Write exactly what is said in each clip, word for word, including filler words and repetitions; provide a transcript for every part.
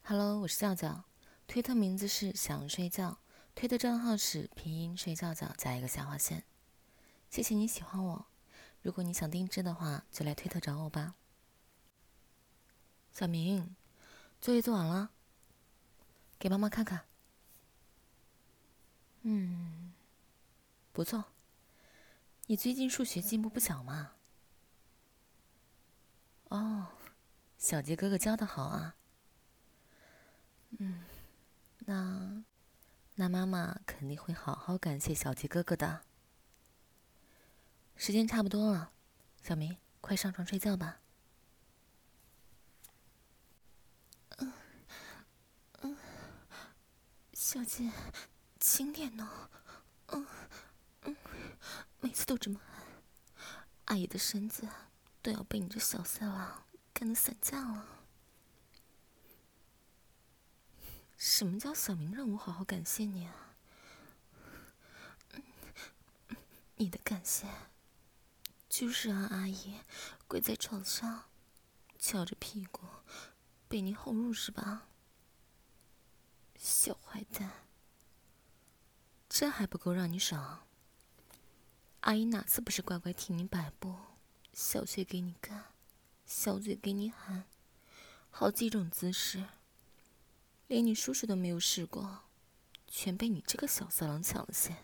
Hello，我是笑笑，推特名字是想睡觉，推特账号是拼音睡觉觉加一个下划线。谢谢你喜欢我，如果你想定制的话，就来推特找我吧。小明，作业做完了，给妈妈看看。嗯，不错，你最近数学进步不小嘛。哦，小杰哥哥教的好啊。嗯，那那妈妈肯定会好好感谢小杰哥哥的。时间差不多了，小明，快上床睡觉吧。 嗯嗯，小姐，轻点呢。嗯嗯，每次都这么按，阿姨的身子都要被你这小色狼干得散架了。什么叫小明让我好好感谢你啊？你的感谢就是让阿姨跪在床上，翘着屁股被你哄入是吧？小坏蛋， 这还不够让你爽？ 阿姨哪次不是乖乖替你摆布，小穴给你干，小嘴给你含，好几种姿势，连你叔叔都没有试过，全被你这个小色狼抢了先。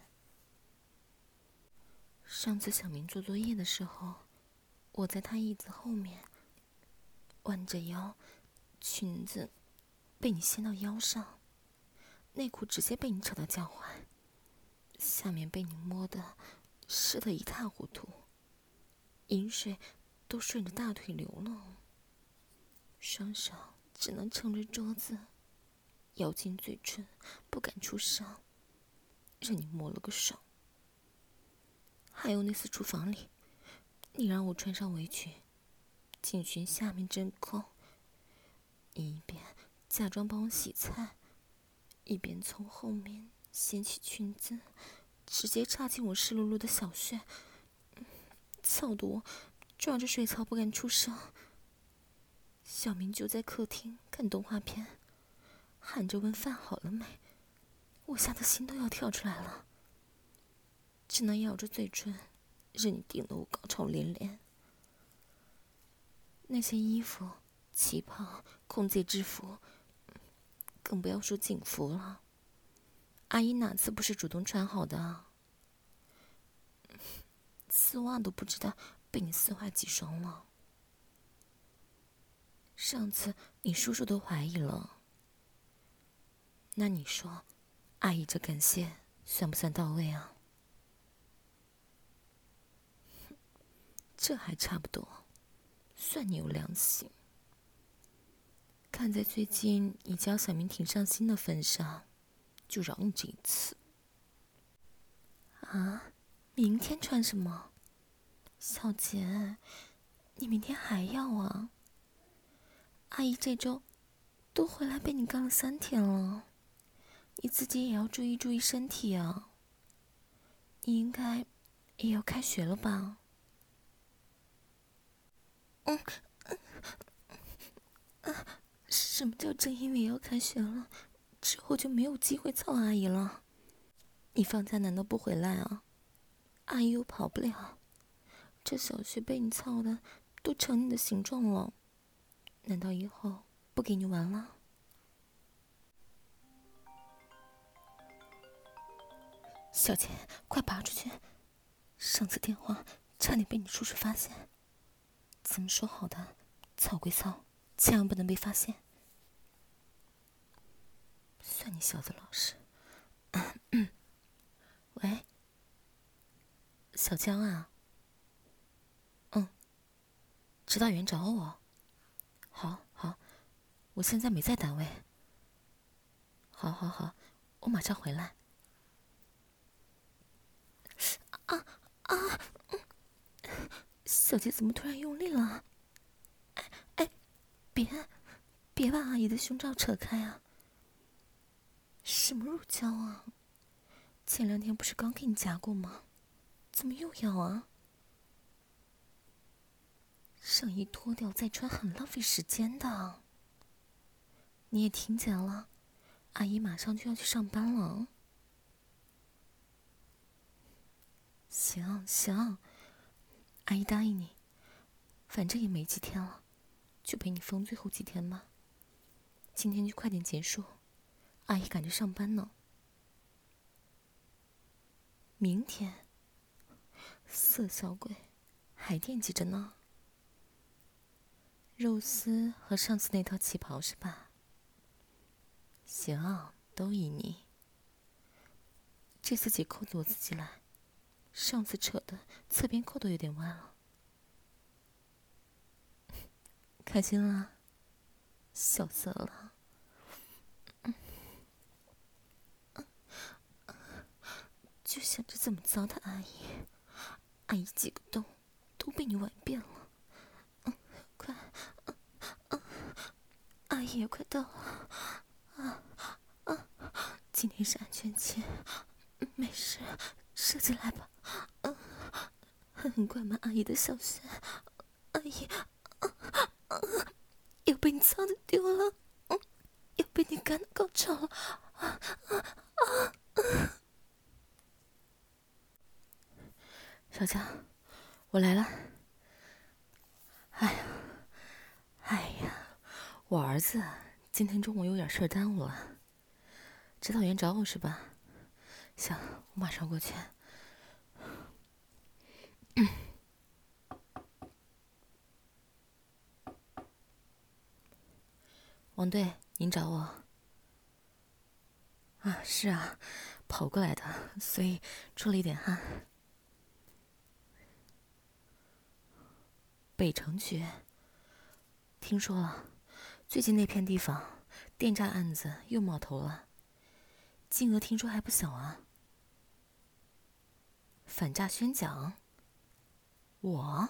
上次小明做作业的时候，我在他椅子后面，弯着腰，裙子被你掀到腰上，内裤直接被你扯到脚踝，下面被你摸得湿得一塌糊涂，饮水都顺着大腿流了，双手只能撑着桌子，咬紧嘴唇，不敢出声，让你摸了个爽。还有那次厨房里，你让我穿上围裙，进裙下面真空，你一边假装帮我洗菜，一边从后面掀起裙子，直接插进我湿漉漉的小穴，操得我抓着水槽不敢出声。小明就在客厅看动画片，喊着问饭好了没，我吓得心都要跳出来了，只能咬着嘴唇，任你顶得我高潮连连。那些衣服、旗袍、空姐制服，更不要说警服了，阿姨哪次不是主动穿好的啊？丝袜都不知道被你撕坏几双了。上次你叔叔都怀疑了，那你说，阿姨这感谢算不算到位啊？这还差不多，算你有良心。看在最近你教小明挺上心的份上，就饶你这一次。啊，明天穿什么？小杰，你明天还要啊？阿姨这周都回来被你干了三天了，你自己也要注意注意身体啊。你应该也要开学了吧？嗯，啊，什么叫正因为要开学了，之后就没有机会操阿姨了？你放假难道不回来啊？阿姨又跑不了，这小穴被你操的都成你的形状了，难道以后不给你玩了？小姐，快拔出去！上次电话差点被你叔叔发现。怎么说好的？操归操，千万不能被发现。算你小子老实。喂，小江啊。嗯，指导员找我。好，好，我现在没在单位。好，好，好，我马上回来。啊啊！小姐怎么突然用力了？哎哎，别，别把阿姨的胸罩扯开啊！什么乳胶啊？前两天不是刚给你夹过吗？怎么又要啊？上衣脱掉再穿很浪费时间的。 你也听见了，阿姨马上就要去上班了。行行，阿姨答应你，反正也没几天了，就陪你疯最后几天吧。今天就快点结束，阿姨赶着上班呢。明天，色小鬼，还惦记着呢。肉丝和上次那套旗袍是吧？行，都依你。这次解扣子我自己来，上次扯的侧边扣都有点弯了。开心啦？笑死了。就想着怎么糟蹋阿姨，阿姨几个洞都被你玩遍了。嗯，快，嗯嗯，阿姨也快到了。啊啊！今天是安全期，没事，射进来吧。嗯，很乖嘛，阿姨的小穴，阿姨，啊啊，又被你操的丢了，嗯，又被你干的高潮了。啊啊啊！小佳，我来了。哎呀，哎呀，我儿子今天中午有点事儿耽误了，指导员找我是吧？行，我马上过去。嗯、王队，您找我？啊，是啊，跑过来的，所以出了一点汗。北城区，听说了，最近那片地方电诈案子又冒头了，金额听说还不小啊。反诈宣讲？我？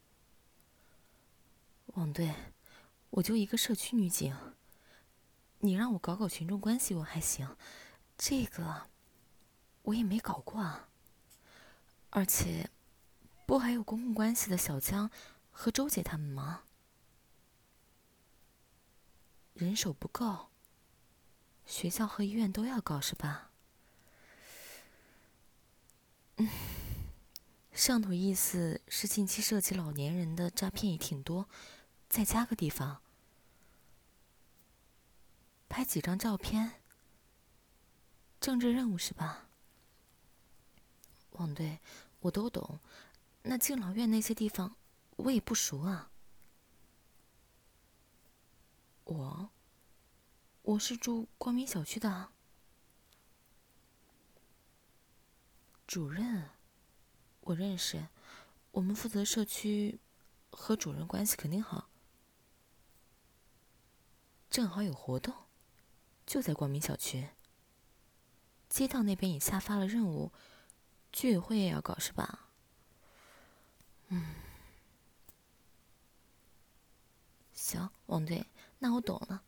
王队，我就一个社区女警，你让我搞搞群众关系我还行，这个我也没搞过啊。而且，不还有公共关系的小江和周姐他们吗？人手不够，学校和医院都要搞是吧？嗯，上头意思是近期涉及老年人的诈骗也挺多，再加个地方，拍几张照片，政治任务是吧？王队，我都懂，那敬老院那些地方我也不熟啊。我，我是住光明小区的啊。主任，我认识，我们负责社区，和主任关系肯定好。正好有活动，就在光明小区。街道那边也下发了任务，居委会也要搞是吧？嗯，行，王队，那我懂了。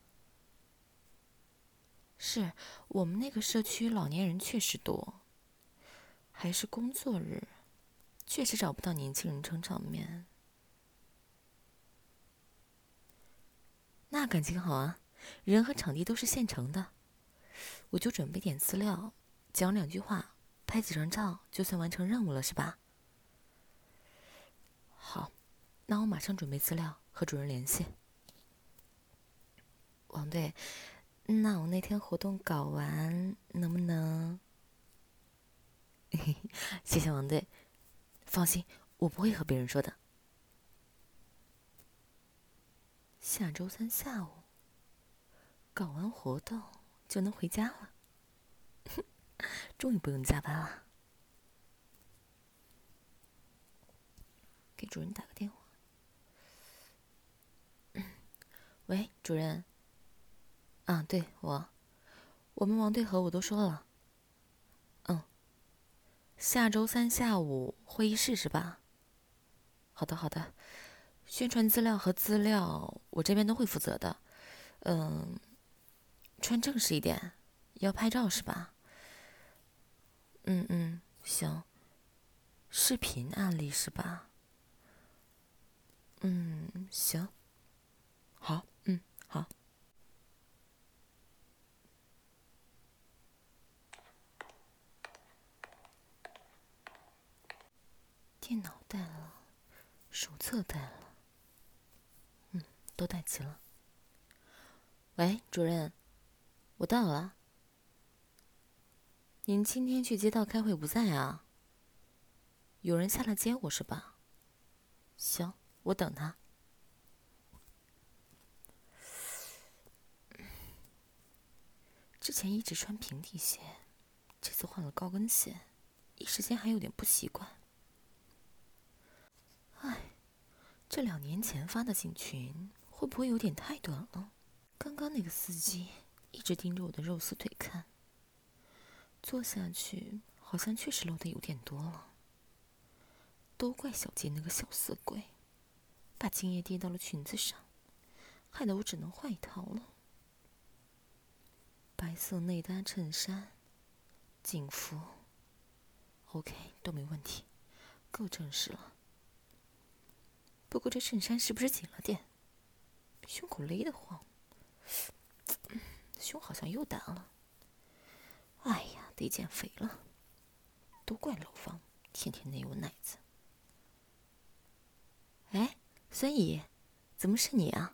是我们那个社区老年人确实多，还是工作日，确实找不到年轻人撑场面。那感情好啊，人和场地都是现成的，我就准备点资料，讲两句话，拍几张照，就算完成任务了，是吧？好，那我马上准备资料，和主任联系。王队，那我那天活动搞完能不能？谢谢王队，放心，我不会和别人说的。下周三下午搞完活动就能回家了，终于不用加班了。给主任打个电话。喂，主任。啊，对，我，我们王队和我都说了。嗯，下周三下午会议室是吧？好的，好的。宣传资料和资料我这边都会负责的。嗯，穿正式一点，要拍照是吧？嗯嗯，行。视频案例是吧？嗯，行。好，嗯，好。 电脑带了，手册带了，嗯，都带齐了。 喂，主任，我到了。您今天去街道开会不在啊？有人下来接我是吧？行，我等他。 之前一直穿平底鞋，这次换了高跟鞋，一时间还有点不习惯。唉，这两年前发的警裙会不会有点太短了？刚刚那个司机一直盯着我的肉丝腿看，坐下去好像确实露得有点多了。都怪小杰那个小色鬼，把精液滴到了裙子上，害得我只能换一套了。白色内搭衬衫，警服 ，OK 都没问题，够正式了。不过这衬衫是不是紧了点？胸口勒得慌，胸好像又大了。哎呀，得减肥了。都怪老方，天天内我奶子。 哎，孙姨，怎么是你啊？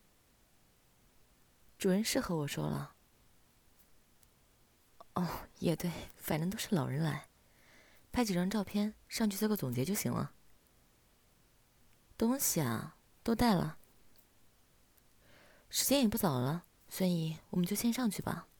主任是和我说了。哦，也对，反正都是老人来，拍几张照片上去做个总结就行了。东西啊，都带了。时间也不早了，孙姨，我们就先上去吧。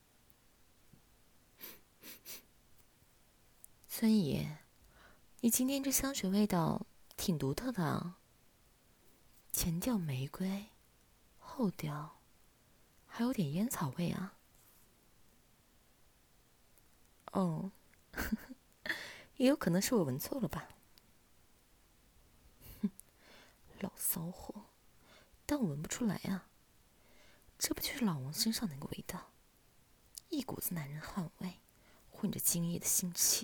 孙姨，你今天这香水味道挺独特的啊。 前调玫瑰，后调还有点烟草味啊。 哦，也有可能是我闻错了吧。 哼，老骚货，但我闻不出来啊。这不就是老王身上那个味道，一股子男人汗味，混着精液的腥气。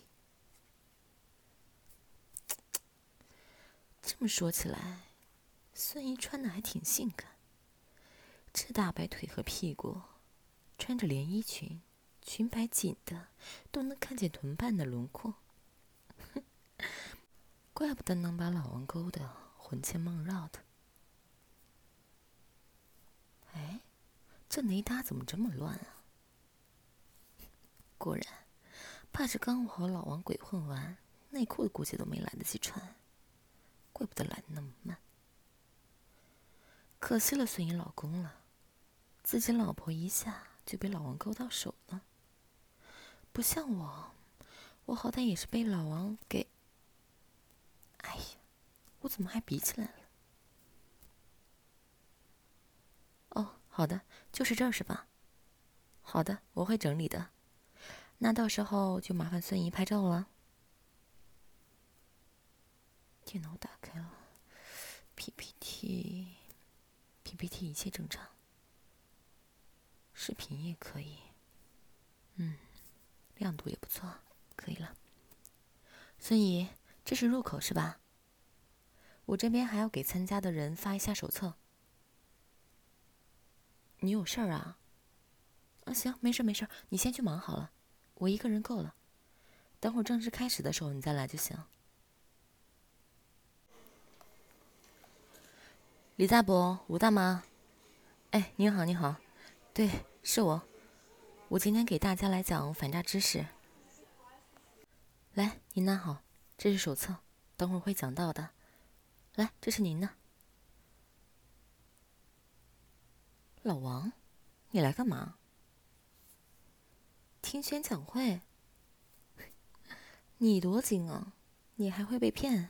这么说起来，孙姨穿的还挺性感。这大白腿和屁股，穿着连衣裙，裙摆紧的都能看见臀瓣的轮廓。哼，怪不得能把老王勾得魂牵梦绕的。哎，这内搭怎么这么乱啊？果然，怕是刚和老王鬼混完，内裤估计都没来得及穿。怪不得来得那么慢。可惜了孙姨老公了，自己老婆一下就被老王勾到手了。不像我，我好歹也是被老王给……哎呀，我怎么还比起来了？哦，好的，就是这儿是吧？好的，我会整理的。那到时候就麻烦孙姨拍照了。电脑打开了 ，P P T，P P T 一切正常，视频也可以，嗯，亮度也不错，可以了。 孙姨，这是入口是吧？我这边还要给参加的人发一下手册。你有事儿啊？啊，行，没事没事，你先去忙好了，我一个人够了。等会儿正式开始的时候你再来就行。李大伯，吴大妈，哎，你好，你好，对，是我，我今天给大家来讲反诈知识。来，您拿好，这是手册，等会儿会讲到的。来，这是您的。 老王，你来干嘛？听宣讲会？你多精啊，你还会被骗？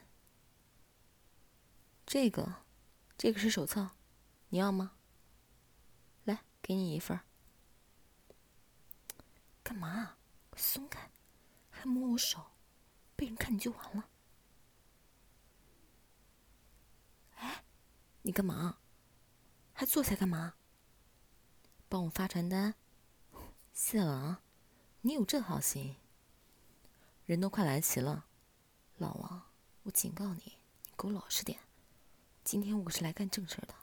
这个，这个是手册，你要吗？来，给你一份。干嘛？快松开！还摸我手，被人看你就完了。哎，你干嘛？还坐下干嘛？帮我发传单？谢了啊，你有这好心。人都快来齐了，老王，我警告你，你给我老实点。今天我可是来干正事的。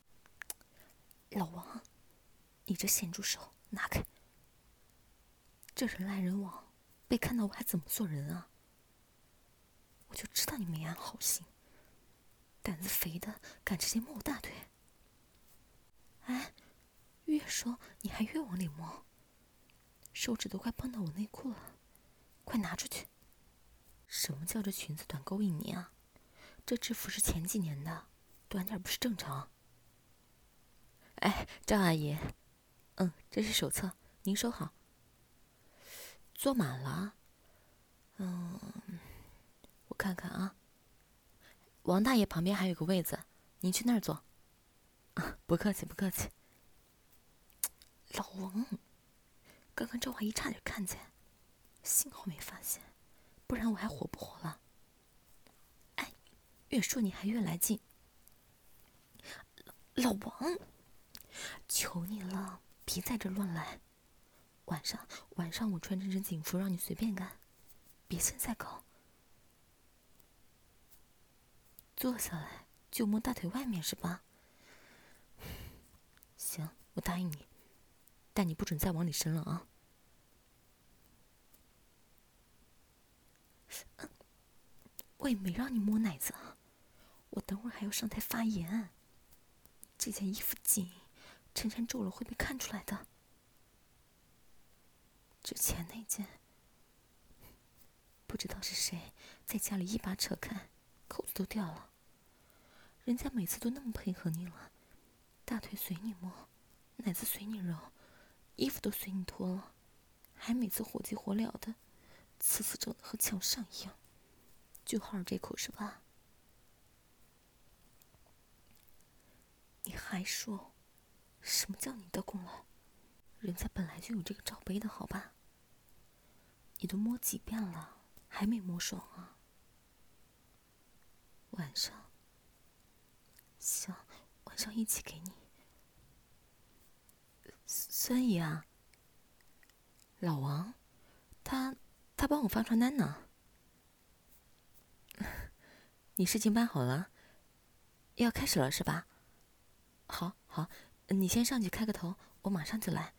老王，你这咸猪手拿开！ 这人来人往，被看到我还怎么做人啊？我就知道你没安好心，胆子肥的敢直接摸我大腿。哎，越说你还越往里摸，手指都快碰到我内裤了，快拿出去！什么叫这裙子短勾引你啊？这制服是前几年的，短点不是正常。 哎，赵阿姨，嗯，这是手册，您收好。坐满了？嗯，我看看啊。王大爷旁边还有个位子，您去那儿坐。啊，不客气，不客气。 老王，刚刚赵阿姨差点看见，幸好没发现，不然我还活不活了？哎，越说你还越来劲。老王，求你了，别在这乱来。晚上晚上我穿这身警服让你随便干，别现在搞。坐下来就摸大腿外面是吧？行，我答应你，但你不准再往里伸了啊！我也没让你摸奶子啊，我等会儿还要上台发言。这件衣服紧，衬衫皱了会被看出来的。之前那件，不知道是谁在家里一把扯开，扣子都掉了。人家每次都那么配合你了，大腿随你摸，奶子随你揉，衣服都随你脱了，还每次火急火燎的，次次整的和墙上一样，就好这口是吧？你还说，什么叫你的功劳？人家本来就有这个罩杯的好吧？你都摸几遍了，还没摸爽啊？晚上，行，晚上一起给你。 孙姨啊，老王，他他帮我发传单呢。你事情办好了，要开始了是吧？好，好，你先上去开个头，我马上就来。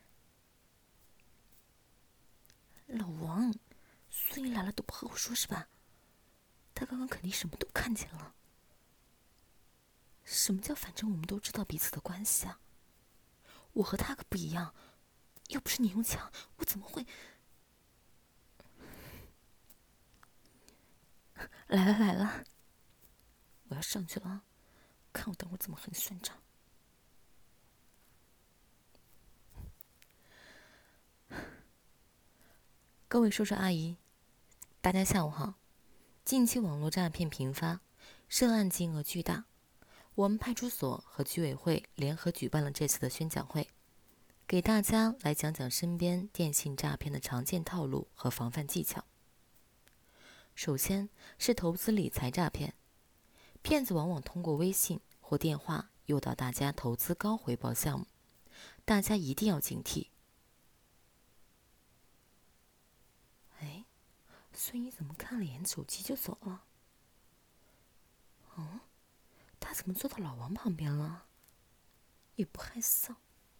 老王，孙姨来了都不和我说是吧？他刚刚肯定什么都看见了。什么叫反正我们都知道彼此的关系啊？我和他可不一样，要不是你用枪，我怎么会……来了来了，我要上去了啊！看我等会儿怎么和你算账。 各位叔叔阿姨，大家下午好。近期网络诈骗频发，涉案金额巨大，我们派出所和居委会联合举办了这次的宣讲会，给大家来讲讲身边电信诈骗的常见套路和防范技巧。首先是投资理财诈骗，骗子往往通过微信或电话诱导大家投资高回报项目，大家一定要警惕。 哎，孙姨怎么看了眼手机就走了？嗯，她怎么坐到老王旁边了？也不害臊。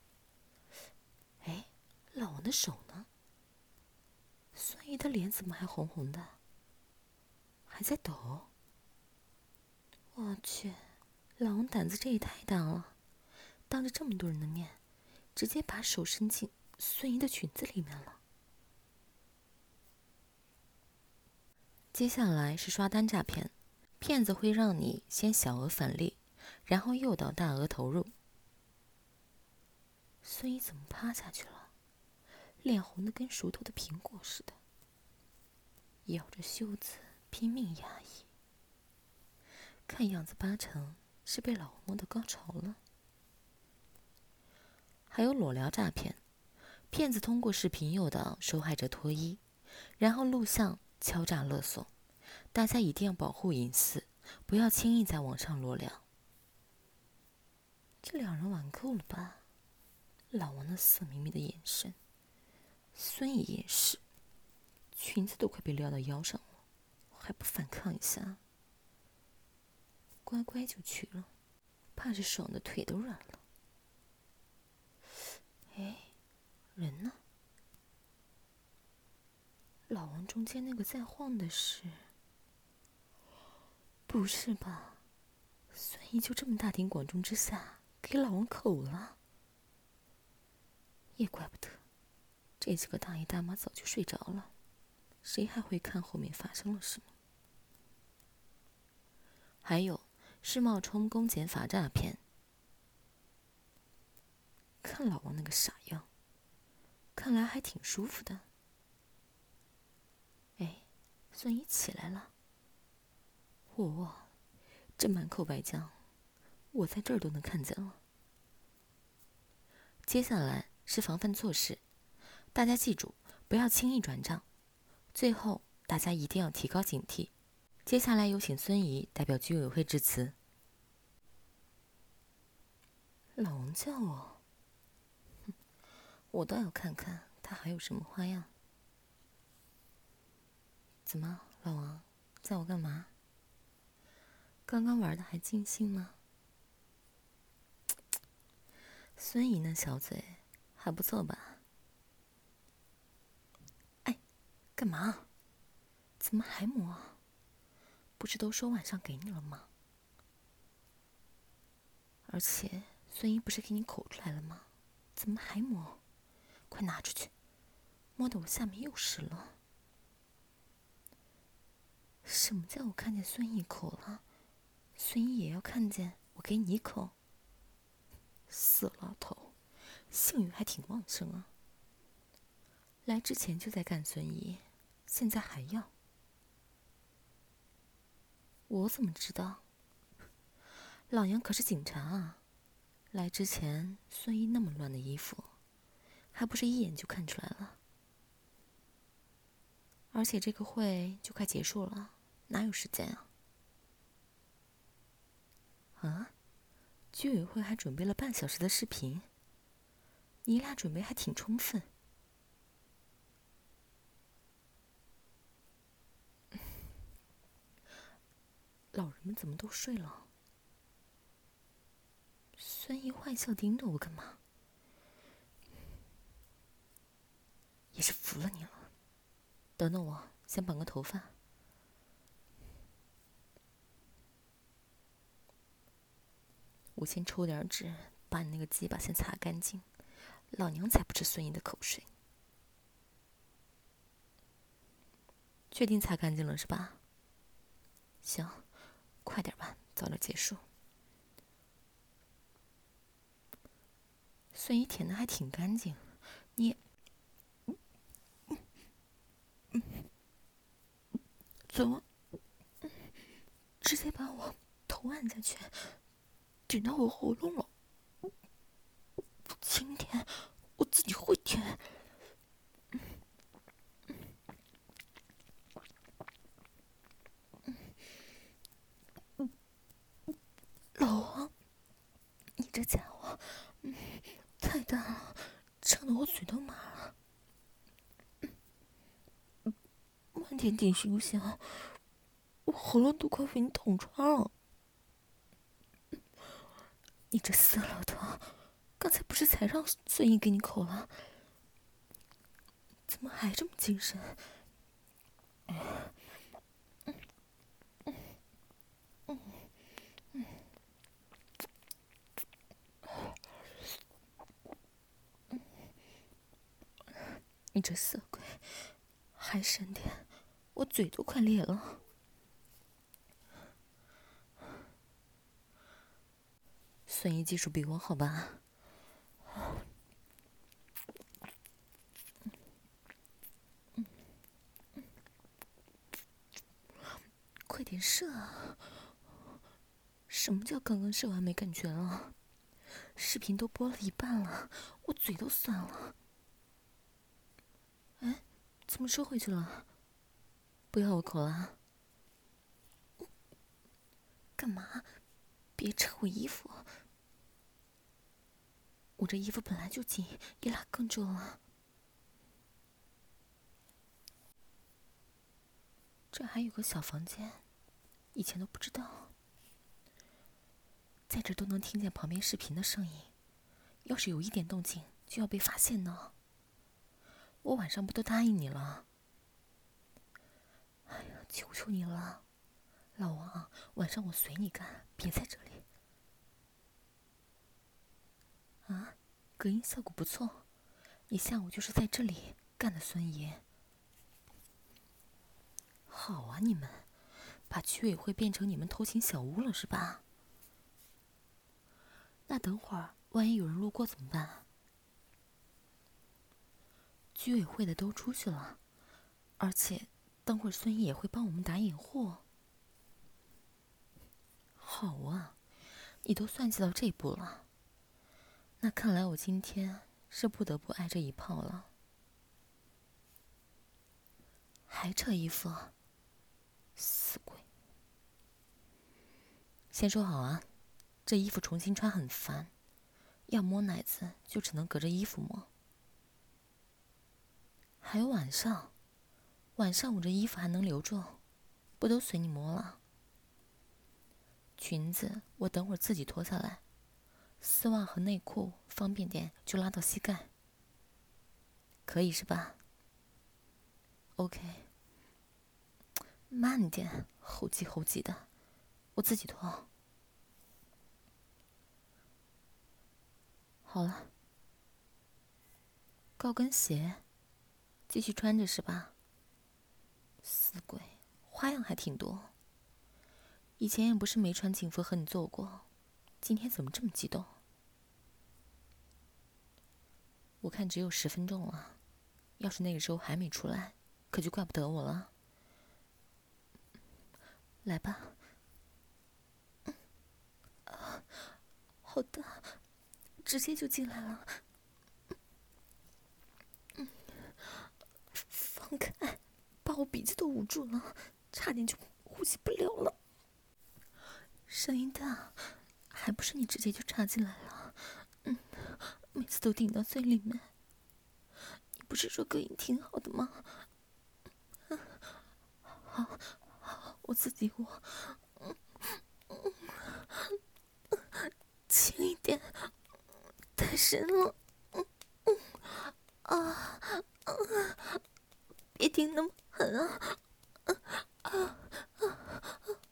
哎，老王的手呢？孙姨的脸怎么还红红的？还在抖？我去，老王胆子这也太大了，当着这么多人的面，直接把手伸进孙姨的裙子里面了。 接下来是刷单诈骗，骗子会让你先小额返利，然后诱导大额投入。 孙姨怎么趴下去了？脸红的跟熟透的苹果似的，咬着袖子拼命压抑。看样子八成是被老王摸到高潮了。 还有裸聊诈骗，骗子通过视频诱导受害者脱衣，然后录像敲诈勒索。大家一定要保护隐私，不要轻易在网上裸聊。 这两人玩够了吧？老王那色眯眯的眼神，孙姨也是，裙子都快被撩到腰上了，还不反抗一下？乖乖就去了，怕是爽的腿都软了。哎，人呢？ 老王中间那个在晃的是？不是吧？孙怡就这么大庭广众之下给老王口了？也怪不得，这几个大爷大妈早就睡着了，谁还会看后面发生了什么？还有是冒充公检法诈骗，看老王那个傻样，看来还挺舒服的。哎，孙怡起来了。哦，这满口白浆，我在这儿都能看见了。接下来是防范措施，大家记住，不要轻易转账。最后，大家一定要提高警惕。接下来有请孙怡代表居委会致辞。老王叫我，我倒要看看他还有什么花样。怎么，老王，叫我干嘛？刚刚玩的还尽兴吗？孙怡那小嘴还不错吧？哎，干嘛？怎么还摸？不是都说晚上给你了吗？而且孙怡不是给你口出来了吗？怎么还摸？快拿出去！摸得我下面又湿了。什么叫我看见孙怡口了？孙怡也要看见我给你口？死老头，性欲还挺旺盛啊！来之前就在干孙怡，现在还要？我怎么知道？老杨可是警察啊！来之前孙怡那么乱的衣服，还不是一眼就看出来了？而且这个会就快结束了，哪有时间啊？啊？居委会还准备了半小时的视频，你俩准备还挺充分。老人们怎么都睡了？孙怡坏笑盯着我干嘛？也是服了你了。等等我，先绑个头发。我先抽点纸，把你那个鸡巴先擦干净。老娘才不吃孙怡的口水。确定擦干净了是吧？行，快点吧，早点结束。孙怡舔的还挺干净，你怎么直接把我头按下去，顶到我喉咙了？轻点，我自己会舔。老王，你这家伙，嗯，太大了，撑得我嘴都麻了。慢点顶行不行？我喉咙都快被你捅穿了。你这死老头，刚才不是才让孙怡给你口了？怎么还这么精神？嗯嗯嗯嗯嗯你这色鬼，还深点，我嘴都快裂了。孙怡技术比我好吧？快点射啊！什么叫刚刚射完没感觉了？视频都播了一半了，我嘴都酸了。哎，怎么收回去了？不要我口了？干嘛？别扯我衣服！我这衣服本来就紧，一拉更皱了。这还有个小房间，以前都不知道。在这都能听见旁边视频的声音，要是有一点动静，就要被发现呢。我晚上不都答应你了？ 求求你了，老王，晚上我随你干，别在这里。啊，隔音效果不错，你下午就是在这里干的，孙爷。好啊，你们把居委会变成你们偷情小屋了是吧？那等会儿万一有人路过怎么办？居委会的都出去了，而且等会儿孙爷也会帮我们打掩护。好啊，你都算计到这步了，那看来我今天是不得不挨这一炮了。还扯衣服，死鬼！先说好啊，这衣服重新穿很烦，要摸奶子就只能隔着衣服摸。还有晚上，晚上我这衣服还能留住，不都随你摸了？裙子我等会儿自己脱下来，丝袜和内裤方便点就拉到膝盖，可以是吧 ？OK， 慢点，猴急猴急的，我自己脱。好了，高跟鞋继续穿着是吧？死鬼，花样还挺多。以前也不是没穿警服和你做过，今天怎么这么激动？我看只有十分钟了，要是那个时候还没出来，可就怪不得我了。来吧。嗯，啊，好大，直接就进来了。嗯，放开，把我鼻子都捂住了，差点就呼吸不了了。声音大，还不是你直接就插进来了？嗯，每次都顶到最里面。你不是说隔音挺好的吗？嗯，好，好，我自己握。嗯嗯，轻一点，太深了。嗯嗯啊啊！别顶那么狠啊！啊啊啊！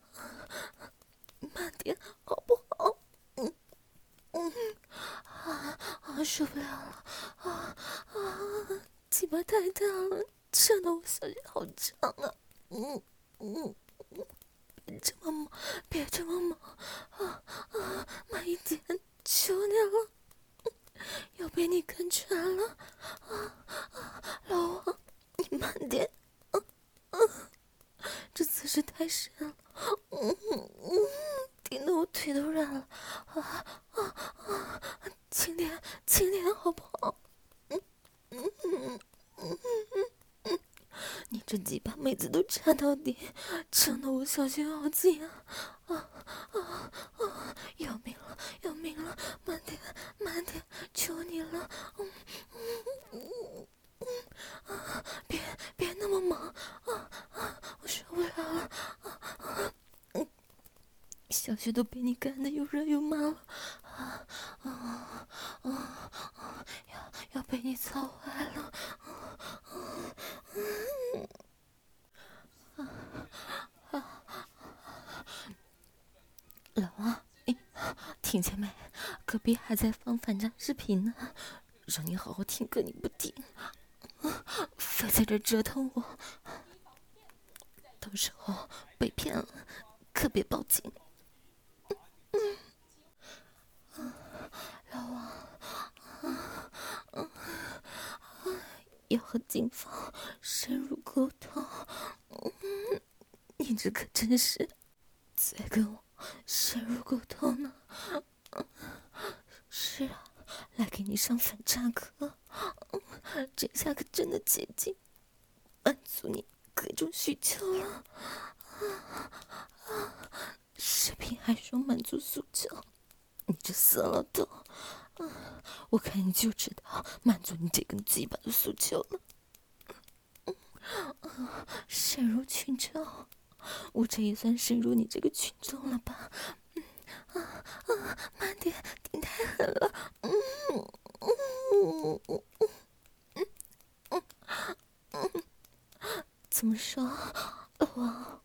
慢点，好不好？嗯嗯啊啊！受不了了！啊啊！鸡巴太大了，扯得我小穴好胀啊！嗯嗯嗯，别这么猛，别这么猛！啊啊！慢一点，求你了！要被你看穿了！啊啊！老王，你慢点！啊啊！这姿势太深了！嗯嗯，顶得我腿都软了！啊啊啊！轻点，轻点，好不好？嗯嗯嗯嗯嗯，你这鸡巴妹子都插到底，撑得我小穴好紧啊！啊啊啊！要命了，要命了！慢点，慢点，求你了！嗯嗯嗯嗯啊！别别那么猛！啊啊！我受不了了！啊啊！嗯，小穴都被你干得又热又麻了！啊啊啊啊！要要被你操坏了！啊啊啊啊！老王，你听见没？隔壁还在放反诈视频呢，让你好好听歌你不听，非在这折腾我，到时候被骗了可别报警。嗯嗯，老王，啊啊啊！要和警方深入沟通。嗯，你这可真是在跟我深入沟通呢。是啊，来给你上反诈课，这下可真的接近满足你各种需求了。啊啊！视频还说满足诉求，你这死老头！啊，我看你就知道满足你这根鸡巴的诉求了。啊，深入群众，我这也算深入你这个群众了吧？嗯啊啊，慢点，顶太狠了！嗯嗯嗯嗯嗯嗯，怎么说，老王？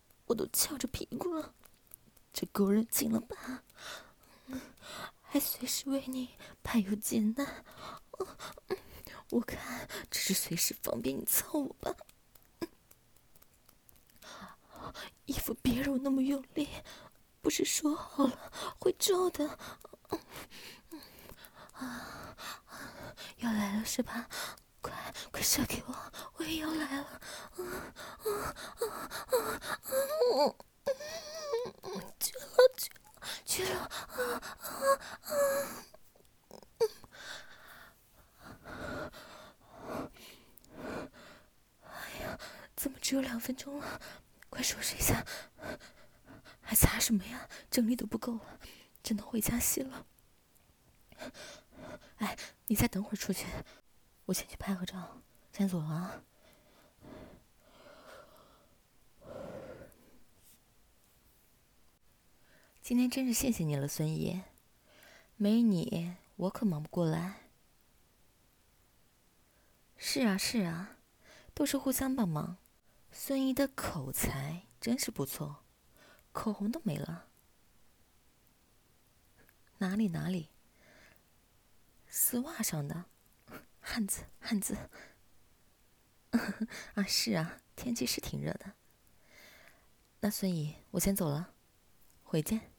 翘着屁股了，这够热情了吧？还随时为你排忧解难，我看这是随时方便你操我吧。衣服别揉那么用力，不是说好了会皱的。啊，要来了是吧？快快射给我，我也要来了。去了去了去了！哎呀，怎么只有两分钟了？快收拾一下！还擦什么呀？整理都不够了，只能回家洗了。哎，你再等会儿出去，我先去拍个照，先走了啊。 今天真是谢谢你了，孙怡，没你我可忙不过来。是啊是啊，都是互相帮忙。孙怡的口才真是不错，口红都没了。哪里哪里？丝袜上的，汗渍汗渍。啊是啊，天气是挺热的。那孙怡，我先走了，回见。